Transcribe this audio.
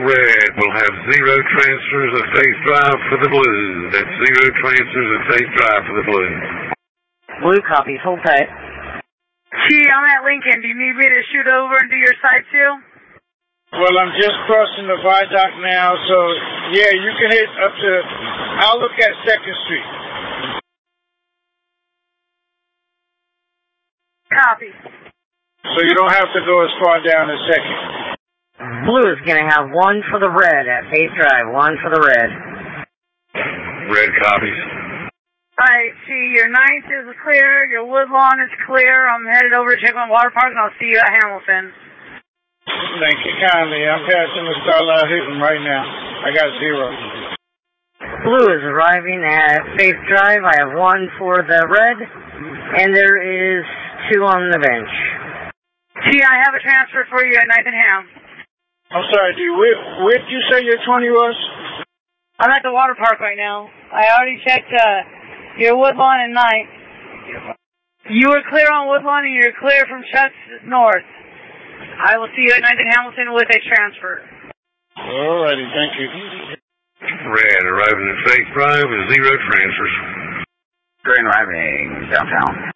Red will have 0 transfers of Faith Drive for the Blues. That's 0 transfers of Faith Drive for the Blues. Blue copies, hold tight. T, I'm at Lincoln. Do you need me to shoot over and do your side seal? Well, I'm just crossing the viaduct now, so yeah, you can hit up to, I'll look at 2nd Street. Copy. So you don't have to go as far down as 2nd. Blue is going to have 1 for the red at Faith Drive, 1 for the red. Red copies. Alright, see, your 9th is clear, your Woodlawn is clear. I'm headed over to check my water park, and I'll see you at Hamilton. Thank you kindly. I'm passing the Starlight Hilton right now. I got 0. Blue is arriving at Faith Drive. I have 1 for the red, and there is 2 on the bench. T, I have a transfer for you at 9th and Ham. I'm sorry, D. Where did you say your 20 was? I'm at the water park right now. I already checked your Woodlawn and 9th. You were clear on Woodlawn, and you're clear from Chuck's north. I will see you at 9th and Hamilton with a transfer. Alrighty, thank you. Red arriving at Faith Drive with 0 transfers. Green arriving downtown.